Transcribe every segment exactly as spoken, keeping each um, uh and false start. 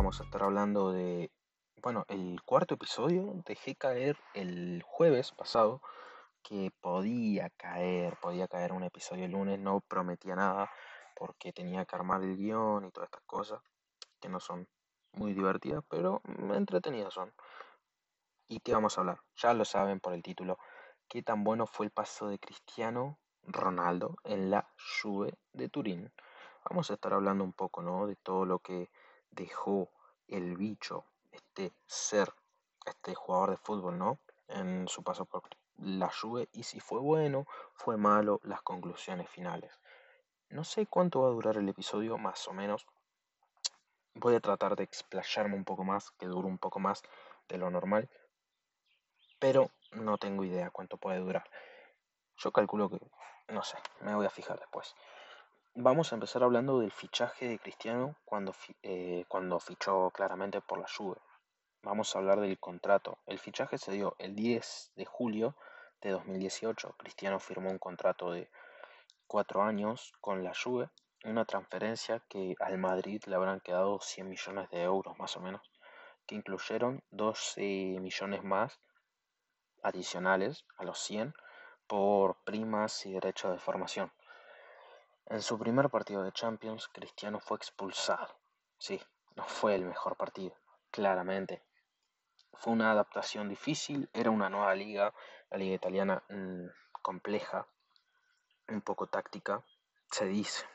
vamos a estar hablando de, bueno, el cuarto episodio. Dejé caer el jueves pasado que podía caer, podía caer un episodio el lunes, no prometía nada porque tenía que armar el guión y todas estas cosas que no son muy divertidas, pero mm, entretenidas son. ¿Y qué vamos a hablar? Ya lo saben por el título. ¿Qué tan bueno fue el paso de Cristiano Ronaldo en la Juve de Turín? Vamos a estar hablando un poco, ¿no? De todo lo que dejó el bicho, este ser, este jugador de fútbol, ¿no? En su paso por la Juve, y si fue bueno, fue malo, las conclusiones finales. No sé cuánto va a durar el episodio, más o menos. Voy a tratar de explayarme un poco más, que dure un poco más de lo normal, pero no tengo idea cuánto puede durar. Yo calculo que, no sé, me voy a fijar después. Vamos a empezar hablando del fichaje de Cristiano cuando, fi- eh, cuando fichó claramente por la Juve. Vamos a hablar del contrato. El fichaje se dio el diez de julio de dos mil dieciocho. Cristiano firmó un contrato de cuatro años con la Juve, una transferencia que al Madrid le habrán quedado cien millones de euros más o menos, que incluyeron doce millones más adicionales a los cien por primas y derechos de formación. En su primer partido de Champions, Cristiano fue expulsado. Sí, no fue el mejor partido, claramente. Fue una adaptación difícil, era una nueva liga, la liga italiana mmm, compleja, un poco táctica, se dice.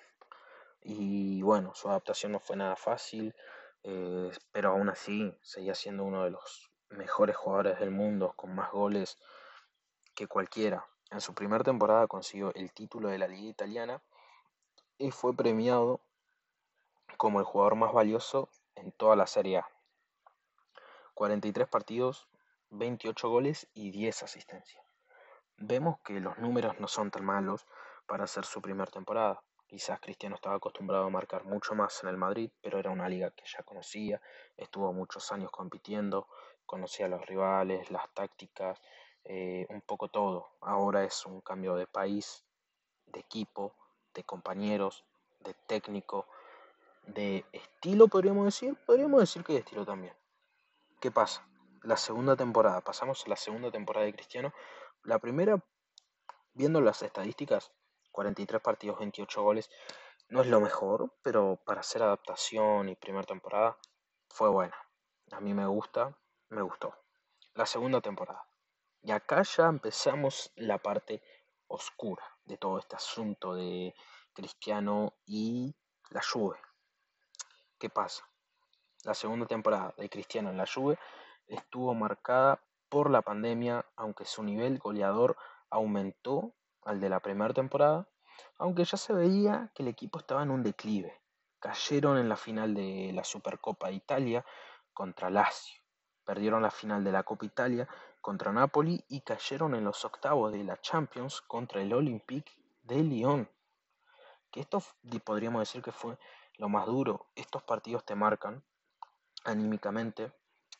Y bueno, su adaptación no fue nada fácil, eh, pero aún así seguía siendo uno de los mejores jugadores del mundo, con más goles que cualquiera. En su primera temporada consiguió el título de la liga italiana y fue premiado como el jugador más valioso en toda la Serie A. cuarenta y tres partidos, veintiocho goles y diez asistencias. Vemos que los números no son tan malos para hacer su primera temporada. Quizás Cristiano estaba acostumbrado a marcar mucho más en el Madrid, pero era una liga que ya conocía, estuvo muchos años compitiendo, conocía a los rivales, las tácticas, eh, un poco todo. Ahora es un cambio de país, de equipo, de compañeros, de técnico, de estilo, podríamos decir. Podríamos decir que de estilo también. ¿Qué pasa? La segunda temporada, pasamos a la segunda temporada de Cristiano. La primera, viendo las estadísticas, cuarenta y tres partidos, veintiocho goles, no es lo mejor, pero para hacer adaptación y primera temporada fue buena. A mí me gusta, me gustó. La segunda temporada. Y acá ya empezamos la parte oscura de todo este asunto de Cristiano y la Juve. ¿Qué pasa? La segunda temporada de Cristiano en la Juve estuvo marcada por la pandemia, aunque su nivel goleador aumentó al de la primera temporada, aunque ya se veía que el equipo estaba en un declive. Cayeron en la final de la Supercopa de Italia contra Lazio, perdieron la final de la Copa Italia contra Napoli y cayeron en los octavos de la Champions contra el Olympique de Lyon. Que esto podríamos decir que fue lo más duro. Estos partidos te marcan anímicamente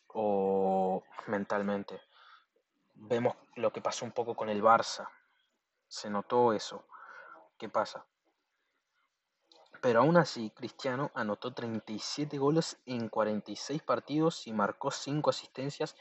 o mentalmente. Vemos lo que pasó un poco con el Barça. Se notó eso. ¿Qué pasa? Pero aún así, Cristiano anotó treinta y siete goles en cuarenta y seis partidos y marcó cinco asistencias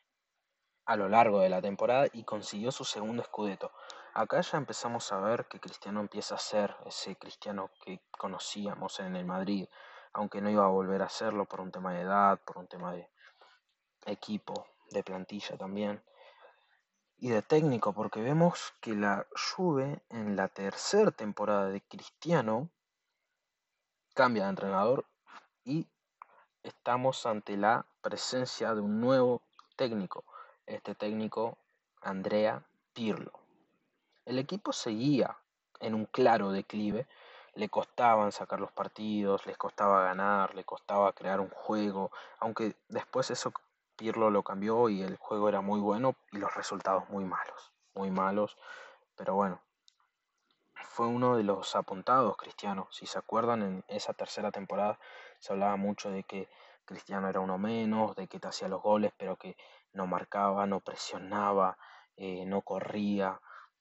a lo largo de la temporada y consiguió su segundo Scudetto. Acá ya empezamos a ver que Cristiano empieza a ser ese Cristiano que conocíamos en el Madrid, aunque no iba a volver a hacerlo por un tema de edad, por un tema de equipo, de plantilla también, y de técnico, porque vemos que la Juve en la tercera temporada de Cristiano cambia de entrenador y estamos ante la presencia de un nuevo técnico, este técnico Andrea Pirlo. El equipo seguía en un claro declive, le costaban sacar los partidos, les costaba ganar, le costaba crear un juego, aunque después eso Pirlo lo cambió y el juego era muy bueno y los resultados muy malos, muy malos, pero bueno, fue uno de los apuntados Cristiano. Si se acuerdan, en esa tercera temporada se hablaba mucho de que Cristiano era uno menos, de que te hacía los goles, pero que no marcaba, no presionaba, eh, no corría,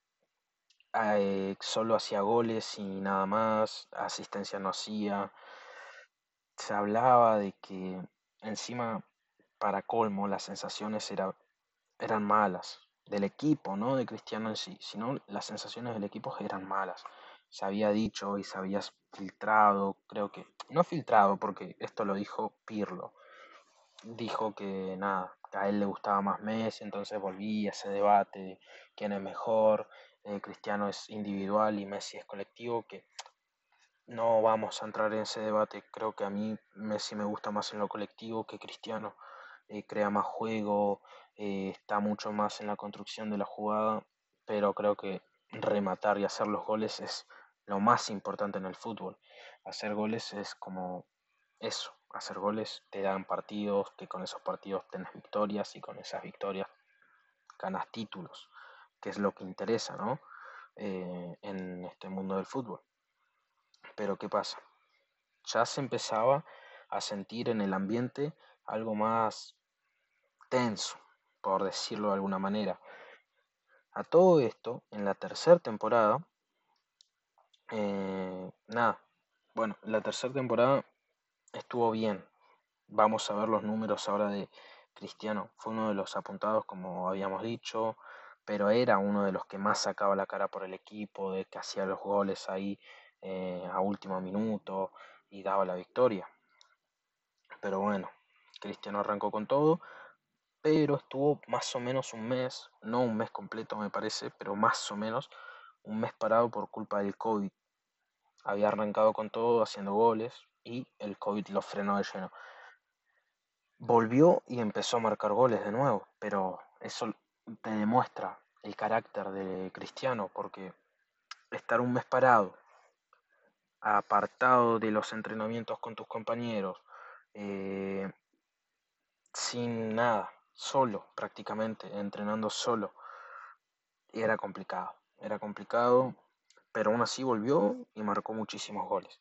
eh, solo hacía goles y nada más, asistencia no hacía. Se hablaba de que encima, para colmo, las sensaciones era- eran malas del equipo, no de Cristiano en sí, sino las sensaciones del equipo eran malas. Se había dicho y se había filtrado, creo que, no filtrado porque esto lo dijo Pirlo, dijo que nada, que a él le gustaba más Messi, entonces volvía ese debate de quién es mejor, eh, Cristiano es individual y Messi es colectivo, que no vamos a entrar en ese debate. Creo que a mí Messi me gusta más en lo colectivo que Cristiano. Eh, crea más juego, eh, está mucho más en la construcción de la jugada, pero creo que rematar y hacer los goles es lo más importante en el fútbol. Hacer goles es como eso, hacer goles te dan partidos, que con esos partidos tenés victorias y con esas victorias ganas títulos, que es lo que interesa, ¿no? Eh, en este mundo del fútbol. Pero ¿qué pasa? Ya se empezaba a sentir en el ambiente algo más tenso, por decirlo de alguna manera. A todo esto, en la tercera temporada, eh, nada, bueno, la tercera temporada estuvo bien. Vamos a ver los números ahora de Cristiano. Fue uno de los apuntados, como habíamos dicho, pero era uno de los que más sacaba la cara por el equipo, de que hacía los goles ahí eh, a último minuto y daba la victoria. Pero bueno, Cristiano arrancó con todo, pero estuvo más o menos un mes, no un mes completo me parece, pero más o menos un mes parado por culpa del COVID. Había arrancado con todo haciendo goles y el COVID lo frenó de lleno. Volvió y empezó a marcar goles de nuevo, pero eso te demuestra el carácter de Cristiano, porque estar un mes parado, apartado de los entrenamientos con tus compañeros, eh, sin nada, solo prácticamente, entrenando solo, y era complicado, era complicado, pero aún así volvió y marcó muchísimos goles.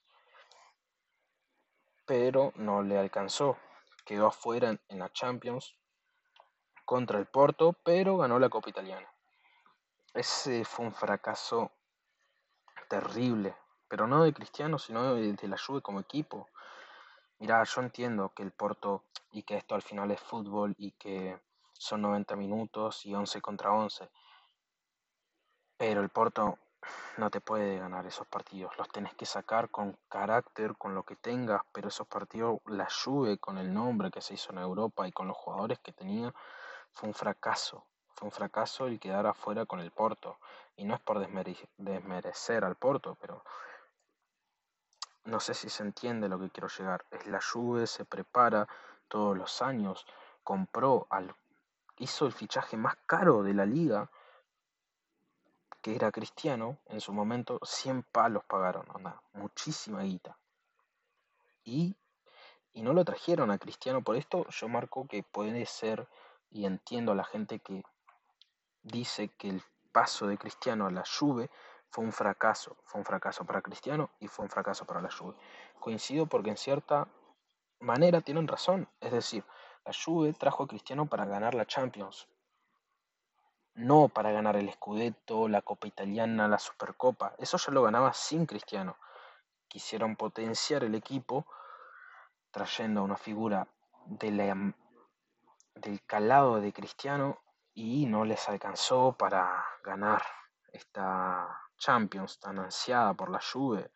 Pero no le alcanzó, quedó afuera en, en la Champions contra el Porto, pero ganó la Copa Italiana. Ese fue un fracaso terrible, pero no de Cristiano, sino de, de la Juve como equipo. Mirá, yo entiendo que el Porto y que esto al final es fútbol y que son noventa minutos y once contra once, pero el Porto no te puede ganar esos partidos, los tenés que sacar con carácter, con lo que tengas, pero esos partidos, la Juve con el nombre que se hizo en Europa y con los jugadores que tenía, fue un fracaso, fue un fracaso el quedar afuera con el Porto, y no es por desmere- desmerecer al Porto, pero no sé si se entiende lo que quiero llegar, es la Juve, se prepara todos los años, compró, al, hizo el fichaje más caro de la liga, que era Cristiano, en su momento cien palos pagaron, onda, muchísima guita. Y, y no lo trajeron a Cristiano por esto, yo marco que puede ser, y entiendo a la gente que dice que el paso de Cristiano a la Juve fue un fracaso, fue un fracaso para Cristiano y fue un fracaso para la Juve. Coincido porque en cierta manera tienen razón, es decir, la Juve trajo a Cristiano para ganar la Champions, no para ganar el Scudetto, la Copa Italiana, la Supercopa. Eso ya lo ganaba sin Cristiano. Quisieron potenciar el equipo trayendo a una figura de la- del calado de Cristiano y no les alcanzó para ganar esta Champions tan ansiada por la Juve.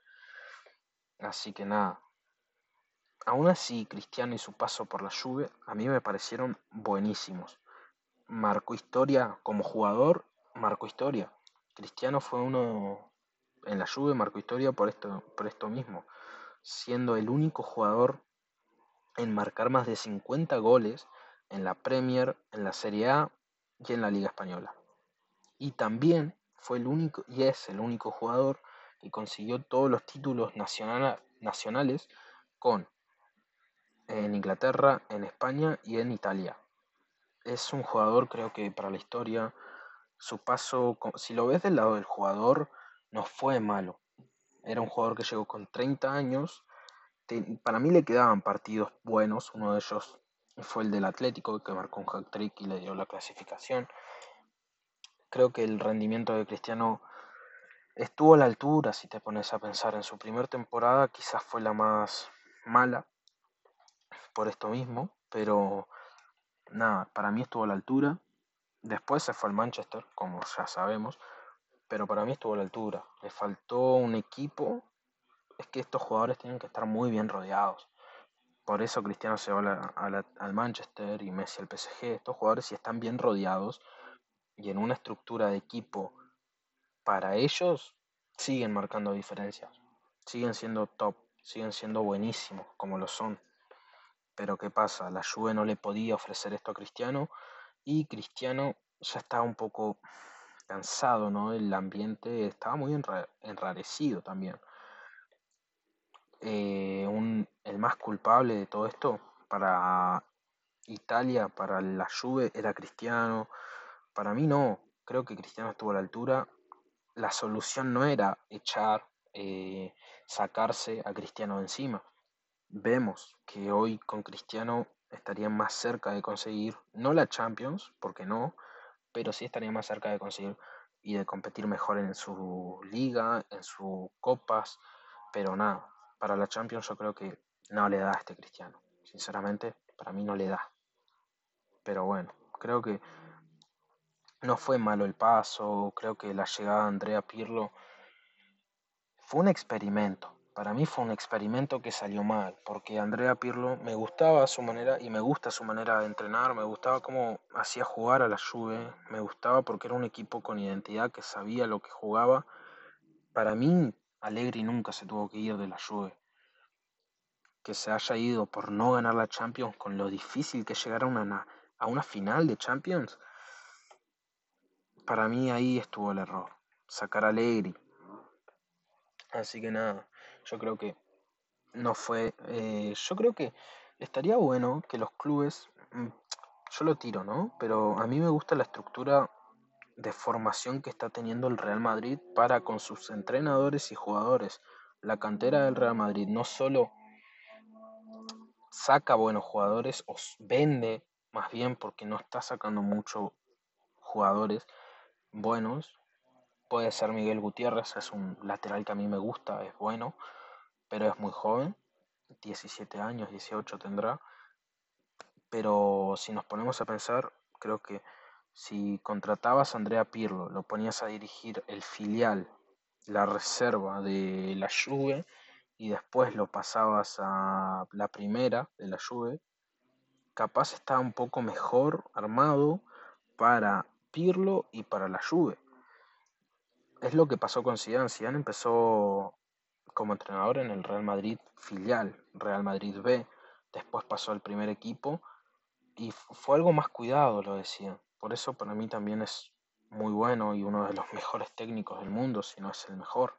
Así que nada. Aún así, Cristiano y su paso por la Juve a mí me parecieron buenísimos. Marcó historia como jugador, marcó historia. Cristiano fue uno en la Juve, marcó historia por esto, por esto mismo, siendo el único jugador en marcar más de cincuenta goles en la Premier, en la Serie A y en la Liga Española. Y también fue el único, y es el único jugador que consiguió todos los títulos nacional, nacionales con en Inglaterra, en España y en Italia. Es un jugador, creo que para la historia, su paso, si lo ves del lado del jugador, no fue malo. Era un jugador que llegó con treinta años. Para mí le quedaban partidos buenos. Uno de ellos fue el del Atlético, que marcó un hat-trick y le dio la clasificación. Creo que el rendimiento de Cristiano estuvo a la altura, si te pones a pensar. En su primera temporada quizás fue la más mala, por esto mismo. pero nada, para mí estuvo a la altura. Después se fue al Manchester, como ya sabemos, pero para mí estuvo a la altura. Le faltó un equipo. Es que estos jugadores tienen que estar muy bien rodeados. Por eso Cristiano se va a la- a la- al Manchester y Messi al P S G. Estos jugadores, si están bien rodeados y en una estructura de equipo para ellos, siguen marcando diferencias. Siguen siendo top, siguen siendo buenísimos como lo son. Pero ¿qué pasa? La Juve no le podía ofrecer esto a Cristiano y Cristiano ya estaba un poco cansado, ¿no? El ambiente estaba muy enra- enrarecido también. Eh, un- el más culpable de todo esto para Italia, para la Juve, era Cristiano. Para mí no, creo que Cristiano estuvo a la altura. La solución no era echar, eh, sacarse a Cristiano de encima. Vemos que hoy con Cristiano estarían más cerca de conseguir, no la Champions, porque no, pero sí estaría más cerca de conseguir y de competir mejor en su liga, en sus copas, pero nada, para la Champions yo creo que no le da a este Cristiano, sinceramente, para mí no le da, pero bueno, creo que no fue malo el paso, creo que la llegada de Andrea Pirlo fue un experimento. Para mí fue un experimento que salió mal, porque Andrea Pirlo me gustaba su manera y me gusta su manera de entrenar, me gustaba cómo hacía jugar a la Juve, me gustaba porque era un equipo con identidad que sabía lo que jugaba. Para mí, Allegri nunca se tuvo que ir de la Juve. Que se haya ido por no ganar la Champions con lo difícil que es llegar a una, a una final de Champions, para mí ahí estuvo el error. Sacar a Allegri. Así que nada, yo creo que no fue. Eh, yo creo que estaría bueno que los clubes. mm, Yo lo tiro, ¿no? Pero a mí me gusta la estructura de formación que está teniendo el Real Madrid para con sus entrenadores y jugadores. La cantera del Real Madrid no solo saca buenos jugadores, o s- vende más bien porque no está sacando muchos jugadores buenos. Puede ser Miguel Gutiérrez, es un lateral que a mí me gusta, es bueno, pero es muy joven, diecisiete años, dieciocho tendrá. Pero si nos ponemos a pensar, creo que si contratabas a Andrea Pirlo, lo ponías a dirigir el filial, la reserva de la Juve, y después lo pasabas a la primera de la Juve, capaz estaba un poco mejor armado para Pirlo y para la Juve. Es lo que pasó con Zidane. Zidane empezó como entrenador en el Real Madrid filial, Real Madrid B, después pasó al primer equipo y fue algo más cuidado, lo decía. Por eso para mí también es muy bueno y uno de los mejores técnicos del mundo, si no es el mejor.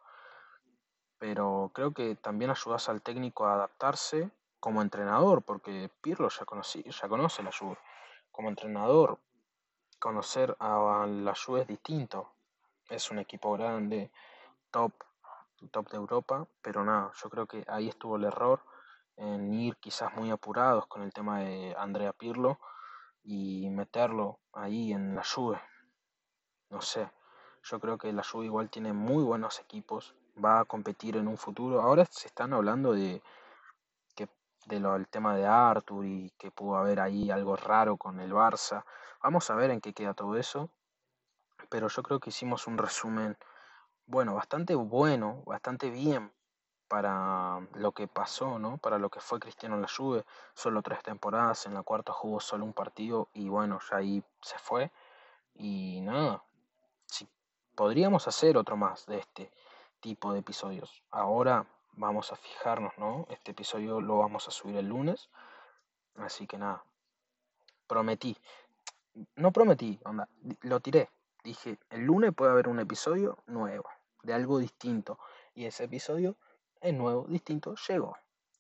Pero creo que también ayudas al técnico a adaptarse como entrenador, porque Pirlo ya, conocí, ya conoce la Juve. Como entrenador, conocer a la Juve es distinto. Es un equipo grande, top, top de Europa, pero nada, yo creo que ahí estuvo el error en ir quizás muy apurados con el tema de Andrea Pirlo y meterlo ahí en la Juve. No sé, yo creo que la Juve igual tiene muy buenos equipos, va a competir en un futuro. Ahora se están hablando de que de lo, el tema de Arthur y que pudo haber ahí algo raro con el Barça. Vamos a ver en qué queda todo eso, pero yo creo que hicimos un resumen, bueno, bastante bueno, bastante bien para lo que pasó, ¿no? Para lo que fue Cristiano en la Juve, solo tres temporadas, en la cuarta jugó solo un partido y bueno, ya ahí se fue. Y nada, si podríamos hacer otro más de este tipo de episodios. Ahora vamos a fijarnos, ¿no? Este episodio lo vamos a subir el lunes, así que nada, prometí, no prometí, onda, lo tiré. Dije, el lunes puede haber un episodio nuevo, de algo distinto. Y ese episodio es nuevo, distinto, llegó.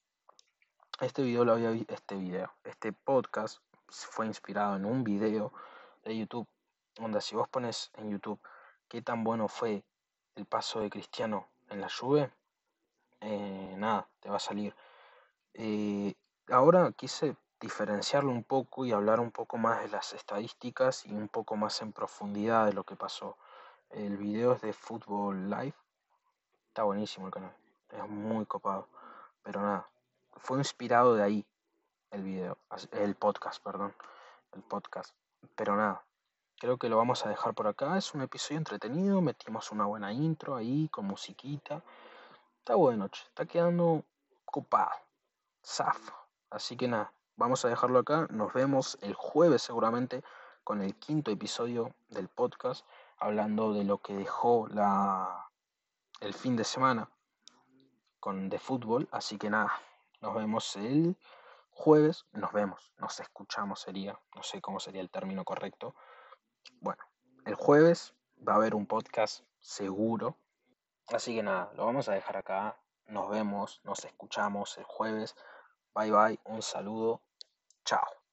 Este video lo había visto, este video, este podcast fue inspirado en un video de YouTube, donde si vos pones en YouTube qué tan bueno fue el paso de Cristiano en la Juve, eh, nada, te va a salir. Eh, Ahora quise diferenciarlo un poco y hablar un poco más de las estadísticas y un poco más en profundidad de lo que pasó. El video es de Football Live, está buenísimo el canal, es muy copado, pero nada, fue inspirado de ahí. el video, as- el podcast, perdón, el podcast. Pero nada, creo que lo vamos a dejar por acá. Es un episodio entretenido, metimos una buena intro ahí con musiquita. Está bueno, che, está quedando copado, zafo. Así que nada, vamos a dejarlo acá. Nos vemos el jueves seguramente con el quinto episodio del podcast, hablando de lo que dejó la, el fin de semana con de fútbol. Así que nada, nos vemos el jueves. Nos vemos, nos escuchamos sería, no sé cómo sería el término correcto. Bueno, el jueves va a haber un podcast seguro. Así que nada, lo vamos a dejar acá. Nos vemos, nos escuchamos el jueves. Bye bye, un saludo. Chao.